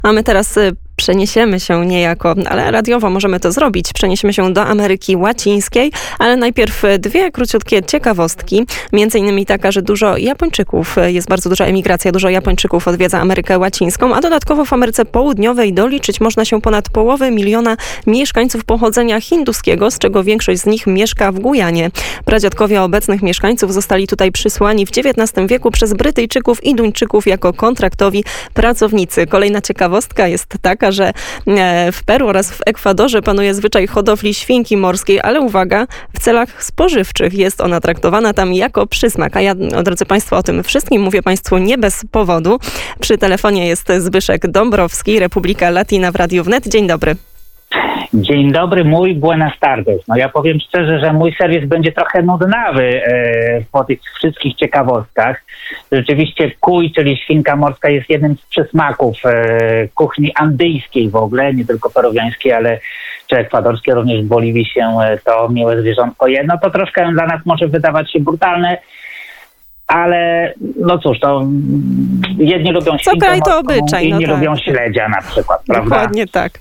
A my teraz przeniesiemy się niejako, ale radiowo możemy to zrobić. Przeniesiemy się do Ameryki Łacińskiej, ale najpierw dwie króciutkie ciekawostki. Między innymi taka, że dużo Japończyków, jest bardzo duża emigracja, dużo Japończyków odwiedza Amerykę Łacińską, a dodatkowo w Ameryce Południowej doliczyć można się ponad 500 000 mieszkańców pochodzenia hinduskiego, z czego większość z nich mieszka w Gujanie. Pradziadkowie obecnych mieszkańców zostali tutaj przysłani w XIX wieku przez Brytyjczyków i Duńczyków jako kontraktowi pracownicy. Kolejna ciekawostka jest taka, że w Peru oraz w Ekwadorze panuje zwyczaj hodowli świnki morskiej, ale uwaga, w celach spożywczych jest ona traktowana tam jako przysmak. A ja, drodzy Państwo, o tym wszystkim mówię Państwu nie bez powodu. Przy telefonie jest Zbyszek Dąbrowski, Republika Latina w Radiu Wnet. Dzień dobry. Dzień dobry, mój buenas tardes. No ja powiem szczerze, że mój serwis będzie trochę nudnawy po tych wszystkich ciekawostkach. Rzeczywiście kuj, czyli świnka morska, jest jednym z przysmaków kuchni andyjskiej w ogóle, nie tylko peruwiańskiej, ale czy ekwadorskiej, również w Boliwii się to miłe zwierzątko je. No to troszkę dla nas może wydawać się brutalne, ale no cóż, to jedni lubią świnkę kraj to morską, obyczaj, inni no tak. lubią śledzia na przykład, prawda? Dokładnie tak.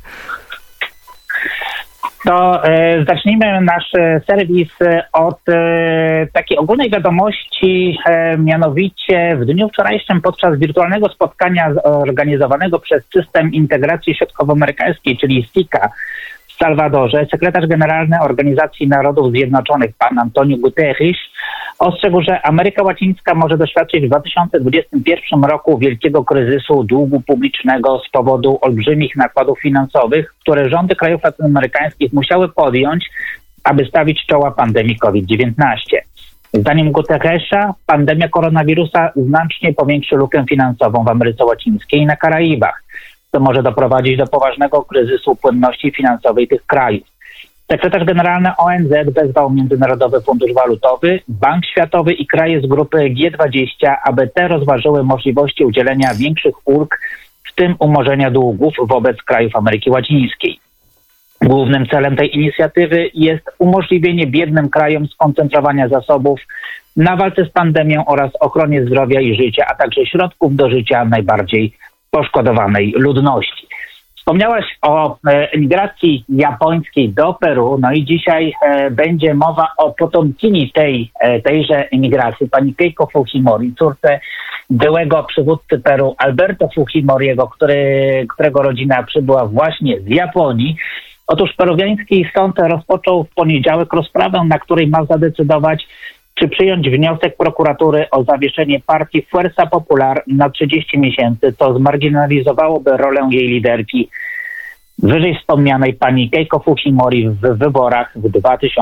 To zacznijmy nasz serwis od takiej ogólnej wiadomości, mianowicie w dniu wczorajszym podczas wirtualnego spotkania organizowanego przez System Integracji Środkowoamerykańskiej, czyli SICA w Salwadorze, sekretarz generalny Organizacji Narodów Zjednoczonych pan Antonio Guterres ostrzegł, że Ameryka Łacińska może doświadczyć w 2021 roku wielkiego kryzysu długu publicznego z powodu olbrzymich nakładów finansowych, które rządy krajów latynoamerykańskich musiały podjąć, aby stawić czoła pandemii COVID-19. Zdaniem Guterresa pandemia koronawirusa znacznie powiększy lukę finansową w Ameryce Łacińskiej i na Karaibach, co może doprowadzić do poważnego kryzysu płynności finansowej tych krajów. Sekretarz generalny ONZ wezwał Międzynarodowy Fundusz Walutowy, Bank Światowy i kraje z grupy G20, aby te rozważyły możliwości udzielenia większych ulg, w tym umorzenia długów wobec krajów Ameryki Łacińskiej. Głównym celem tej inicjatywy jest umożliwienie biednym krajom skoncentrowania zasobów na walce z pandemią oraz ochronie zdrowia i życia, a także środków do życia najbardziej poszkodowanej ludności. Wspomniałaś o emigracji japońskiej do Peru, no i dzisiaj będzie mowa o potomkini tejże emigracji, pani Keiko Fujimori, córce byłego przywódcy Peru Alberto Fujimoriego, którego rodzina przybyła właśnie z Japonii. Otóż peruwiański sąd rozpoczął w poniedziałek rozprawę, na której ma zadecydować, czy przyjąć wniosek prokuratury o zawieszenie partii Fuerza Popular na 30 miesięcy, co zmarginalizowałoby rolę jej liderki, wyżej wspomnianej pani Keiko Fujimori w wyborach w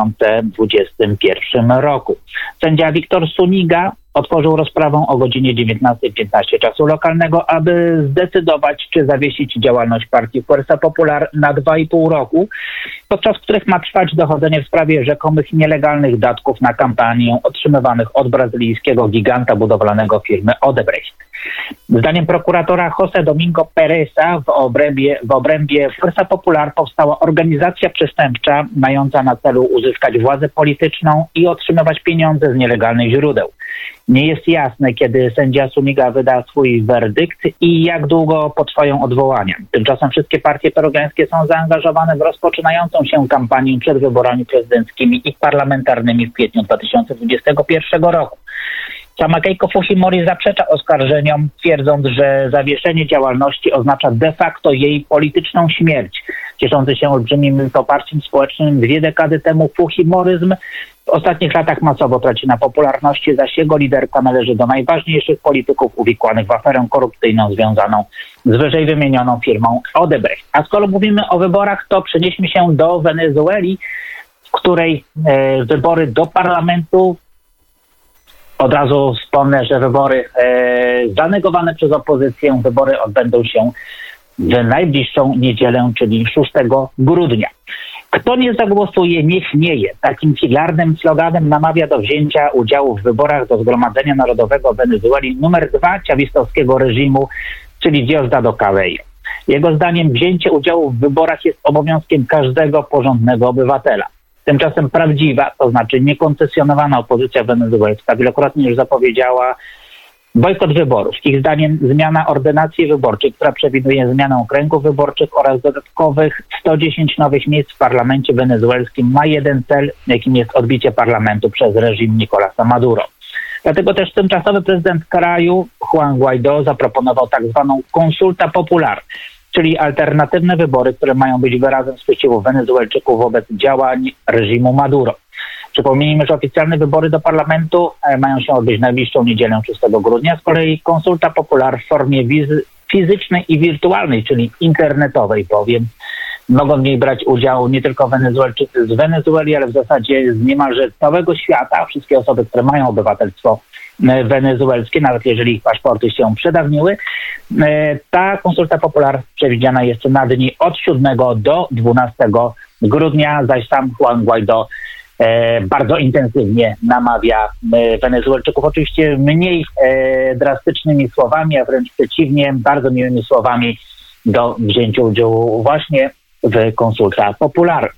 2021 roku. Sędzia Victor Zuniga otworzył rozprawę o godzinie 19:15 czasu lokalnego, aby zdecydować, czy zawiesić działalność partii Fuerza Popular na 2,5 roku, podczas których ma trwać dochodzenie w sprawie rzekomych nielegalnych datków na kampanię otrzymywanych od brazylijskiego giganta budowlanego firmy Odebrecht. Zdaniem prokuratora José Domingo Pereza w obrębie Fuerza Popular powstała organizacja przestępcza mająca na celu uzyskać władzę polityczną i otrzymywać pieniądze z nielegalnych źródeł. Nie jest jasne, kiedy sędzia Zuniga wyda swój werdykt i jak długo potrwają odwołania. Tymczasem wszystkie partie peruwiańskie są zaangażowane w rozpoczynającą się kampanię przed wyborami prezydenckimi i parlamentarnymi w kwietniu 2021 roku. Sama Keiko Fujimori zaprzecza oskarżeniom, twierdząc, że zawieszenie działalności oznacza de facto jej polityczną śmierć. Cieszący się olbrzymim poparciem społecznym 2 dekady temu Fujimoryzm w ostatnich latach masowo traci na popularności, zaś jego liderka należy do najważniejszych polityków uwikłanych w aferę korupcyjną związaną z wyżej wymienioną firmą Odebrecht. A skoro mówimy o wyborach, to przenieśmy się do Wenezueli, w której wybory do parlamentu, od razu wspomnę, że wybory zanegowane przez opozycję, wybory odbędą się w najbliższą niedzielę, czyli 6 grudnia. Kto nie zagłosuje, niech nie je. Takim filarnym sloganem namawia do wzięcia udziału w wyborach do Zgromadzenia Narodowego Wenezueli numer 2 ciawistowskiego reżimu, czyli Diosdado Cabello. Jego zdaniem wzięcie udziału w wyborach jest obowiązkiem każdego porządnego obywatela. Tymczasem prawdziwa, to znaczy niekoncesjonowana opozycja wenezuelska wielokrotnie już zapowiedziała Bojkot wyborów. Ich zdaniem zmiana ordynacji wyborczej, która przewiduje zmianę okręgów wyborczych oraz dodatkowych 110 nowych miejsc w parlamencie wenezuelskim ma jeden cel, jakim jest odbicie parlamentu przez reżim Nicolasa Maduro. Dlatego też tymczasowy prezydent kraju Juan Guaidó zaproponował tak zwaną consulta popular, czyli alternatywne wybory, które mają być wyrazem sprzeciwu Wenezuelczyków wobec działań reżimu Maduro. Przypomnijmy, że oficjalne wybory do parlamentu mają się odbyć najbliższą niedzielę 6 grudnia. Z kolei konsulta popular w formie fizycznej i wirtualnej, czyli internetowej, bowiem mogą w niej brać udział nie tylko Wenezuelczycy z Wenezueli, ale w zasadzie z niemalże całego świata. Wszystkie osoby, które mają obywatelstwo wenezuelskie, nawet jeżeli ich paszporty się przedawniły. Ta konsulta popular przewidziana jest na dni od 7 do 12 grudnia, zaś sam Juan Guaidó bardzo intensywnie namawia Wenezuelczyków, oczywiście mniej drastycznymi słowami, a wręcz przeciwnie, bardzo miłymi słowami do wzięcia udziału właśnie w konsulta popular.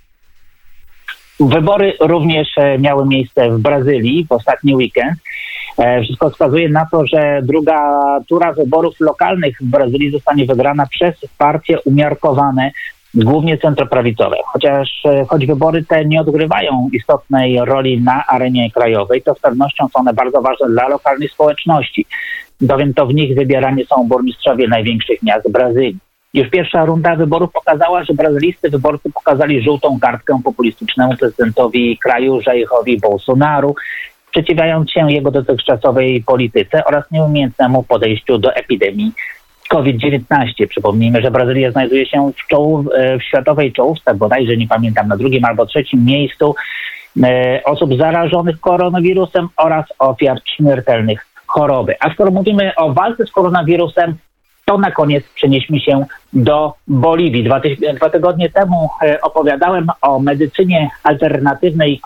Wybory również miały miejsce w Brazylii w ostatni weekend. Wszystko wskazuje na to, że druga tura wyborów lokalnych w Brazylii zostanie wygrana przez partie umiarkowane, głównie centroprawicowe. Choć wybory te nie odgrywają istotnej roli na arenie krajowej, to z pewnością są one bardzo ważne dla lokalnej społeczności, bowiem to w nich wybierani są burmistrzowie największych miast Brazylii. Już pierwsza runda wyborów pokazała, że brazylijscy wyborcy pokazali żółtą kartkę populistycznemu prezydentowi kraju Jairowi Bolsonaru, sprzeciwiając się jego dotychczasowej polityce oraz nieumiejętnemu podejściu do epidemii COVID-19. Przypomnijmy, że Brazylia znajduje się w światowej czołówce, bodajże nie pamiętam, na drugim albo trzecim miejscu osób zarażonych koronawirusem oraz ofiar śmiertelnych choroby. A skoro mówimy o walce z koronawirusem, to na koniec przenieśmy się do Boliwii. Dwa tygodnie temu opowiadałem o medycynie alternatywnej,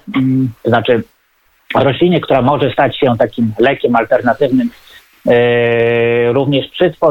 roślinie, która może stać się takim lekiem alternatywnym również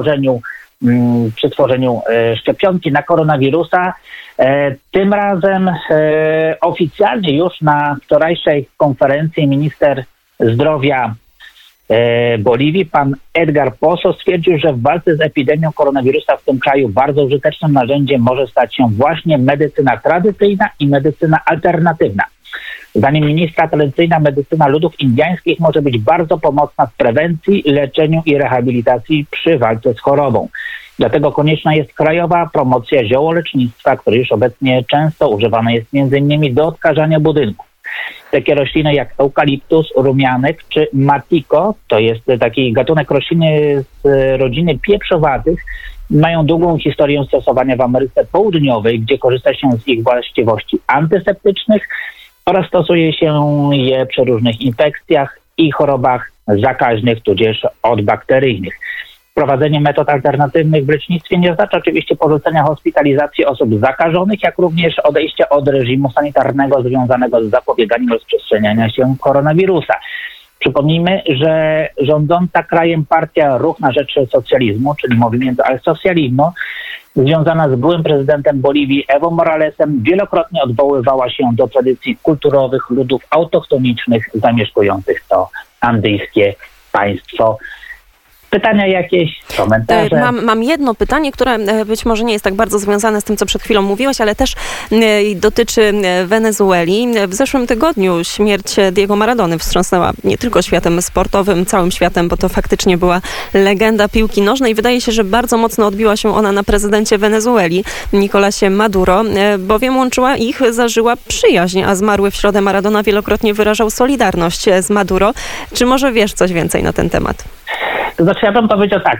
przy tworzeniu szczepionki na koronawirusa. Tym razem oficjalnie już na wczorajszej konferencji minister zdrowia Boliwii, pan Edgar Pozo, stwierdził, że w walce z epidemią koronawirusa w tym kraju bardzo użytecznym narzędziem może stać się właśnie medycyna tradycyjna i medycyna alternatywna. Zdaniem ministra, tradycyjna medycyna ludów indyjskich może być bardzo pomocna w prewencji, leczeniu i rehabilitacji przy walce z chorobą. Dlatego konieczna jest krajowa promocja ziołolecznictwa, które już obecnie często używane jest m.in. do odkażania budynków. Takie rośliny jak eukaliptus, rumianek czy matiko, to jest taki gatunek rośliny z rodziny pieprzowatych, mają długą historię stosowania w Ameryce Południowej, gdzie korzysta się z ich właściwości antyseptycznych oraz stosuje się je przy różnych infekcjach i chorobach zakaźnych, tudzież odbakteryjnych. Wprowadzenie metod alternatywnych w lecznictwie nie oznacza oczywiście porzucenia hospitalizacji osób zakażonych, jak również odejścia od reżimu sanitarnego związanego z zapobieganiem rozprzestrzeniania się koronawirusa. Przypomnijmy, że rządząca krajem partia Ruch na rzecz Socjalizmu, czyli Movimiento al Socialismo, związana z byłym prezydentem Boliwii Evo Moralesem, wielokrotnie odwoływała się do tradycji kulturowych ludów autochtonicznych zamieszkujących to andyjskie państwo. Pytania jakieś, komentarze? Mam jedno pytanie, które być może nie jest tak bardzo związane z tym, co przed chwilą mówiłaś, ale też dotyczy Wenezueli. W zeszłym tygodniu śmierć Diego Maradony wstrząsnęła nie tylko światem sportowym, całym światem, bo to faktycznie była legenda piłki nożnej. Wydaje się, że bardzo mocno odbiła się ona na prezydencie Wenezueli, Nicolasie Maduro, bowiem łączyła ich, zażyła przyjaźń, a zmarły w środę Maradona wielokrotnie wyrażał solidarność z Maduro. Czy może wiesz coś więcej na ten temat? To znaczy, ja bym powiedział tak,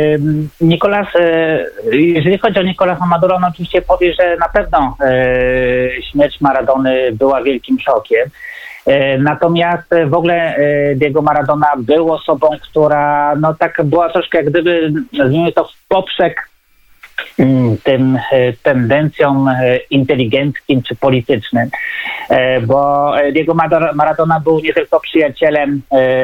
jeżeli chodzi o Nicolasa Maduro, no oczywiście powie, że na pewno śmierć Maradony była wielkim szokiem. Natomiast w ogóle Diego Maradona był osobą, która no tak była troszkę jak gdyby, nazwijmy to, w poprzek tym tendencjom inteligenckim czy politycznym, bo Diego Maradona był nie tylko przyjacielem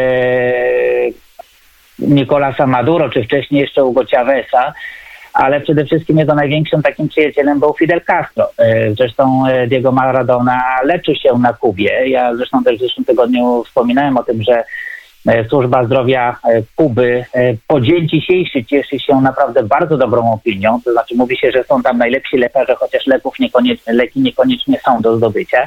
Nicolasa Maduro, czy wcześniej jeszcze Hugo Cháveza, ale przede wszystkim jego największym takim przyjacielem był Fidel Castro. Zresztą Diego Maradona leczył się na Kubie. Ja zresztą też w zeszłym tygodniu wspominałem o tym, że Służba Zdrowia Kuby po dzień dzisiejszy cieszy się naprawdę bardzo dobrą opinią. To znaczy mówi się, że są tam najlepsi lekarze, chociaż leki niekoniecznie są do zdobycia.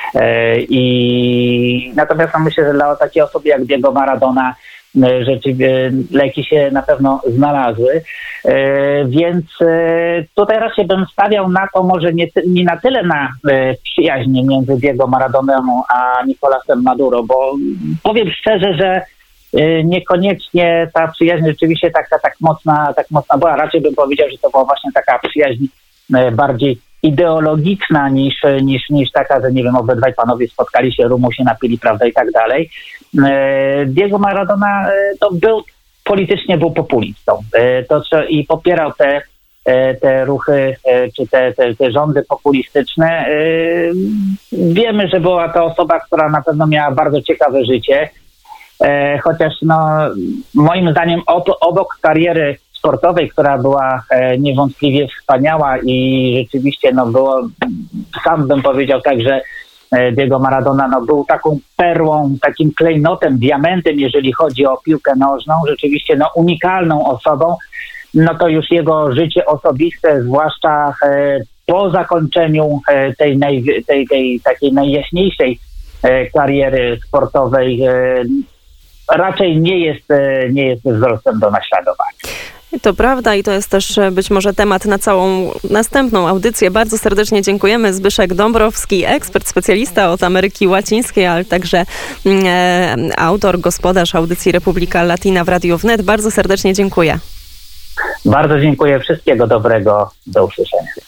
Natomiast myślę, że dla takiej osoby jak Diego Maradona rzeczywiście leki się na pewno znalazły, więc tutaj raczej bym stawiał na to może nie na tyle na przyjaźń między Diego Maradoną a Nicolasem Maduro, bo powiem szczerze, że niekoniecznie ta przyjaźń rzeczywiście tak mocna była. Raczej bym powiedział, że to była właśnie taka przyjaźń bardziej ideologiczna niż taka, że nie wiem, obydwaj panowie spotkali się, rumu się napili, prawda, i tak dalej. Diego Maradona to politycznie był populistą. I popierał te ruchy, czy te rządy populistyczne. Wiemy, że była to osoba, która na pewno miała bardzo ciekawe życie, chociaż moim zdaniem obok kariery sportowej, która była niewątpliwie wspaniała i rzeczywiście sam bym powiedział tak, że Diego Maradona był taką perłą, takim klejnotem, diamentem, jeżeli chodzi o piłkę nożną, rzeczywiście unikalną osobą, to już jego życie osobiste, zwłaszcza po zakończeniu tej takiej najjaśniejszej kariery sportowej, raczej nie jest wzorcem do naśladowania. To prawda i to jest też być może temat na całą następną audycję. Bardzo serdecznie dziękujemy. Zbyszek Dąbrowski, ekspert, specjalista od Ameryki Łacińskiej, ale także autor, gospodarz audycji Republika Latina w Radiu Wnet. Bardzo serdecznie dziękuję. Bardzo dziękuję. Wszystkiego dobrego. Do usłyszenia.